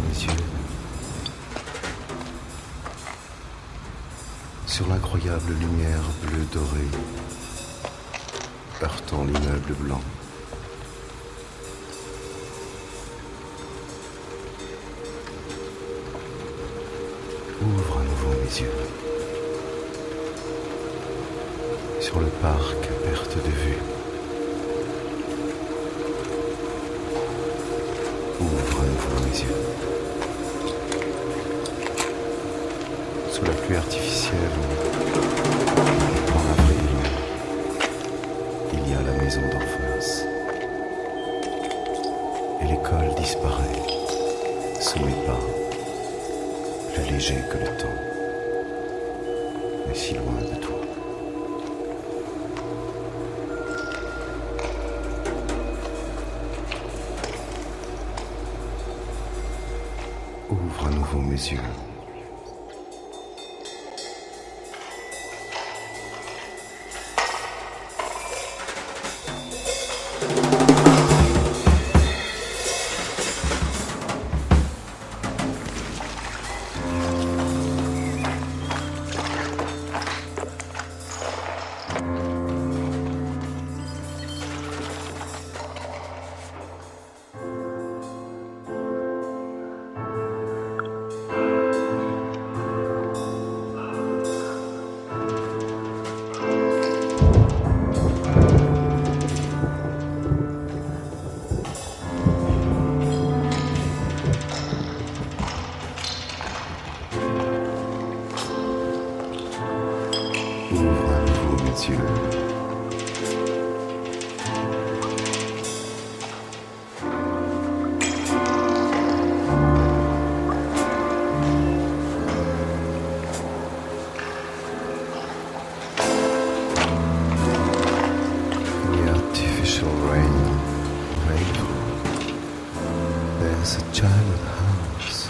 mes yeux sur l'incroyable lumière bleue dorée heurtant l'immeuble blanc. Ouvre à nouveau mes yeux sur le parc à perte de vue. Ouvre à nouveau mes yeux sous la pluie artificielle en avril. Il y a la maison d'en face et l'école disparaît sous mes pas, plus léger que le temps, mais si loin de toi. Ouvre à nouveau mes yeux. Ouvre à nouveau mes yeux. The artificial rainbow. There's a childhood house.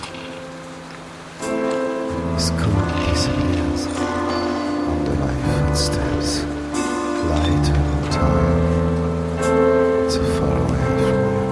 School disappears under my footsteps, lighter in time, so far away from you.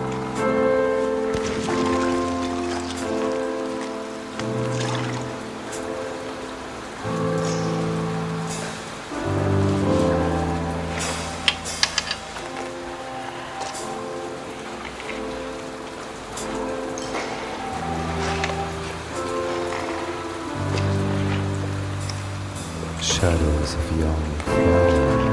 Shadows of young flowers.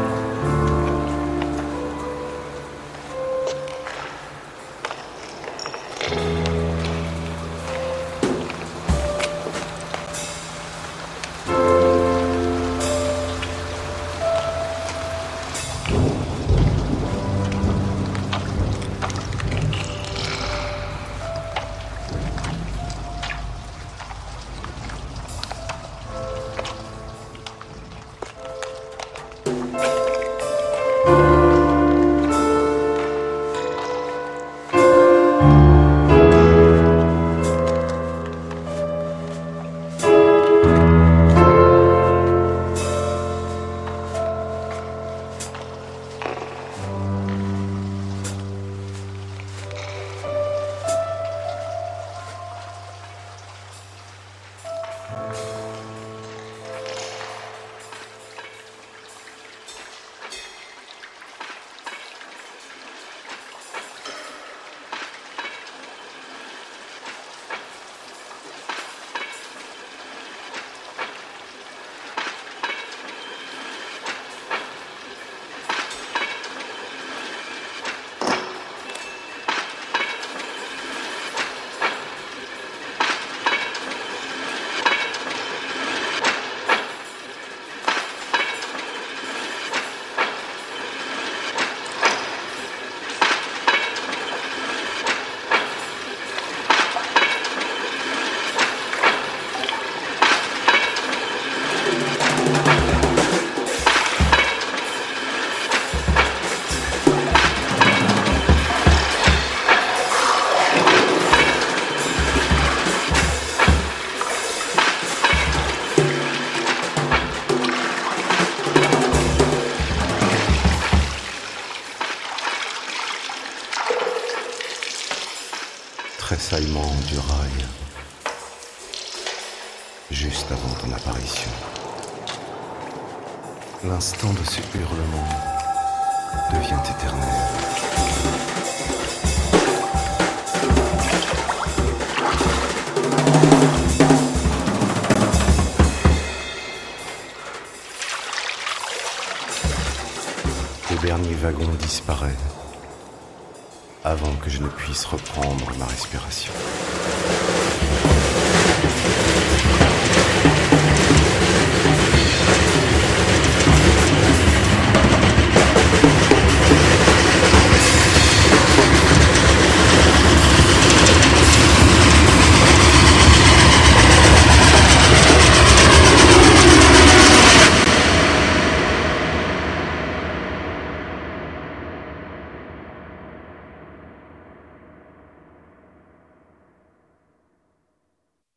tressaillement du rail, juste avant ton apparition. L'instant de ce hurlement devient éternel. Le dernier wagon disparaît avant que je ne puisse reprendre ma respiration.